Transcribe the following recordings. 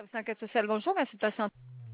Service enquête sociale, bonjour, merci de patienter.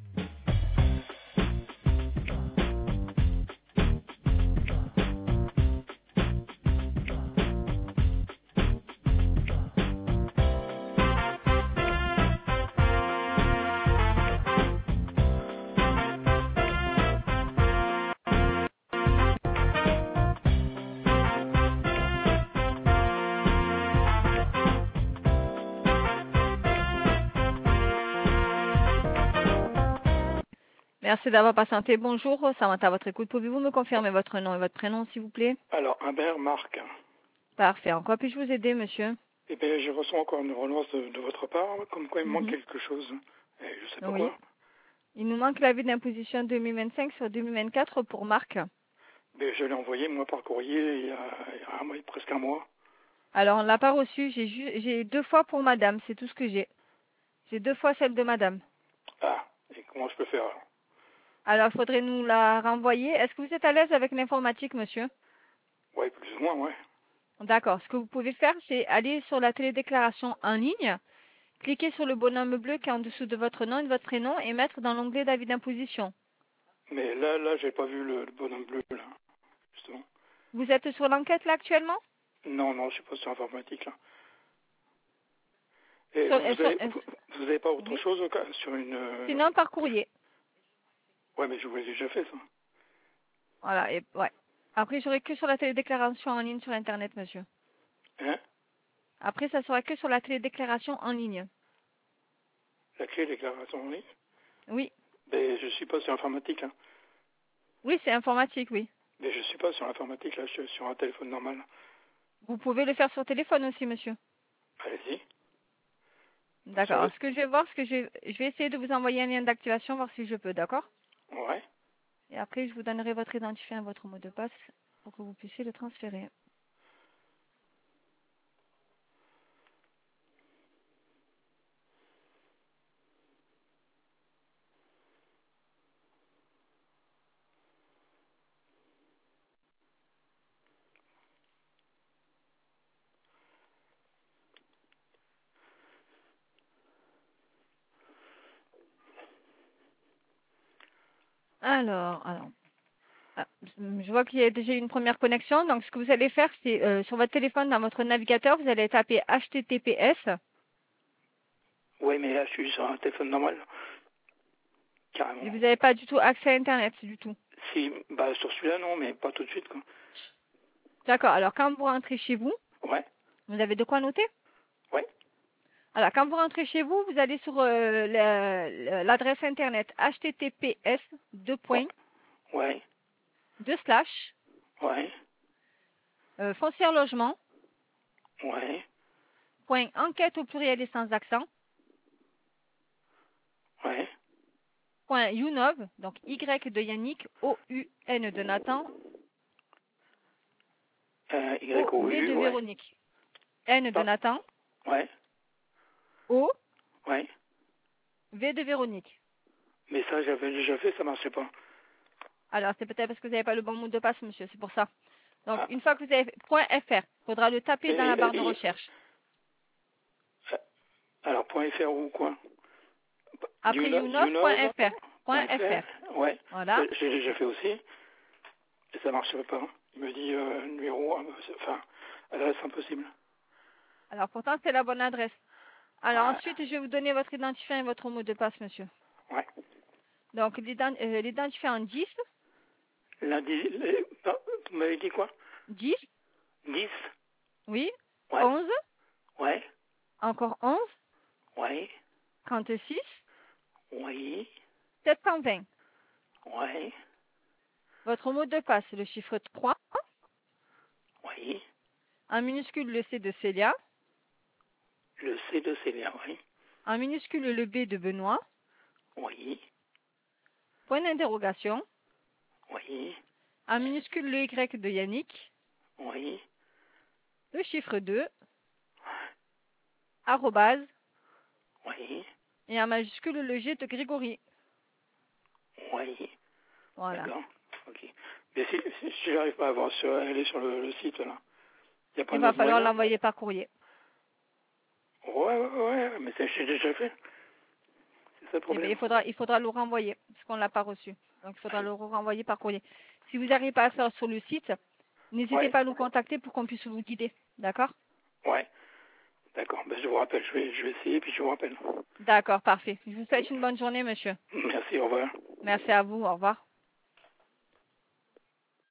Merci d'avoir patienté. Bonjour, Samantha à votre écoute. Pouvez-vous me confirmer votre nom et votre prénom, s'il vous plaît? Alors, Humbert Marc. Parfait. En quoi puis-je vous aider, monsieur? Eh bien, je reçois encore une relance de votre part, comme quoi il me manque quelque chose. Et je sais pas Oui. quoi. Il nous manque l'avis d'imposition 2025 sur 2024 pour Marc. Mais je l'ai envoyé, moi, par courrier, il y a un mois, presque un mois. Alors, on ne l'a pas reçu. J'ai 2 fois pour madame, c'est tout ce que j'ai. J'ai 2 fois celle de madame. Ah, et comment je peux faire alors? Alors, il faudrait nous la renvoyer. Est-ce que vous êtes à l'aise avec l'informatique, monsieur? Oui, plus ou moins, ouais. D'accord. Ce que vous pouvez faire, c'est aller sur la télédéclaration en ligne, cliquer sur le bonhomme bleu qui est en dessous de votre nom et de votre prénom et mettre dans l'onglet d'avis d'imposition. Mais là, j'ai pas vu le bonhomme bleu, là, justement. Vous êtes sur l'enquête là actuellement? Non, je suis pas sur informatique, là. Et Sur- vous avez pas autre Oui. chose sur une... Sinon, par courrier. Ouais, mais je vous l'ai déjà fait, ça. Voilà. Et, ouais. Après, j'aurai que sur la télédéclaration en ligne sur Internet, monsieur. Hein? Après, ça sera que sur la télédéclaration en ligne. La clé déclaration en ligne? Oui. Mais je suis pas sur informatique, là. Oui, c'est informatique, oui. Mais je suis pas sur l'informatique, là, je suis sur un téléphone normal. Vous pouvez le faire sur téléphone aussi, monsieur. Allez-y. D'accord. Alors, ce que je vais voir, je vais essayer de vous envoyer un lien d'activation, voir si je peux, d'accord? Ouais. Et après, je vous donnerai votre identifiant et votre mot de passe pour que vous puissiez le transférer. Alors, ah, je vois qu'il y a déjà une première connexion. Donc, ce que vous allez faire, c'est sur votre téléphone, dans votre navigateur, vous allez taper HTTPS. Oui, mais là, je suis sur un téléphone normal. Carrément. Et vous n'avez pas du tout accès à Internet, du tout. Si, bah, sur celui-là, non, mais pas tout de suite, quoi. D'accord. Alors, quand vous rentrez chez vous, Ouais. vous avez de quoi noter? Ouais. Alors, quand vous rentrez chez vous, vous allez sur l'adresse Internet HTTPS, Ouais. Ouais. foncière logement, Ouais. .enquête au pluriel et sans accent, Ouais. .unov, donc Y de Yannick, O-U-N de Nathan, O-V de Y-O-U, ouais. Véronique, N de Nathan, Ouais. O, Ouais. V de Véronique. Mais ça, j'avais déjà fait, ça marchait pas. Alors, c'est peut-être parce que vous n'avez pas le bon mot de passe, monsieur, c'est pour ça. Donc, Ah. une fois que vous avez fait .fr, il faudra le taper dans la barre de recherche. Alors, .fr ou quoi? Après, unov.fr. Ouais. Voilà. J'ai déjà fait aussi. Et ça marchait pas. Il me dit numéro, enfin, adresse impossible. Alors, pourtant, c'est la bonne adresse. Alors, ensuite, je vais vous donner votre identifiant et votre mot de passe, monsieur. Ouais. Donc, l'identifiant 10. Lundi, vous m'avez dit quoi? 10. 10. Oui. Ouais. 11. Ouais. Encore 11. Ouais. 36. Oui. 720. Ouais. Votre mot de passe, le chiffre 3. Oui. En minuscule, le C de Célia. Le C de Célia, oui. En minuscule, le B de Benoît. Oui. Point d'interrogation. Oui. En minuscule, le Y de Yannick. Oui. Le chiffre 2. Arrobase. Oui. Et en majuscule, le G de Grégory. Oui. Voilà. D'accord. Ok. Mais si je n'arrive pas à aller sur le site, là, il n'y a pas Il va d'autre falloir moyen? l'envoyer par courrier. Ouais, mais ça, j'ai déjà fait. ça le Eh bien, problème. il faudra le renvoyer, parce qu'on ne l'a pas reçu. Donc, il faudra le renvoyer par courrier. Si vous n'arrivez pas à faire sur le site, n'hésitez Ouais, pas à nous contacter pour qu'on puisse vous guider. D'accord? ouais, d'accord. Ben, je vous rappelle, je vais essayer, puis je vous rappelle. D'accord, parfait. Je vous souhaite une bonne journée, monsieur. Merci, au revoir. Merci à vous. Au revoir.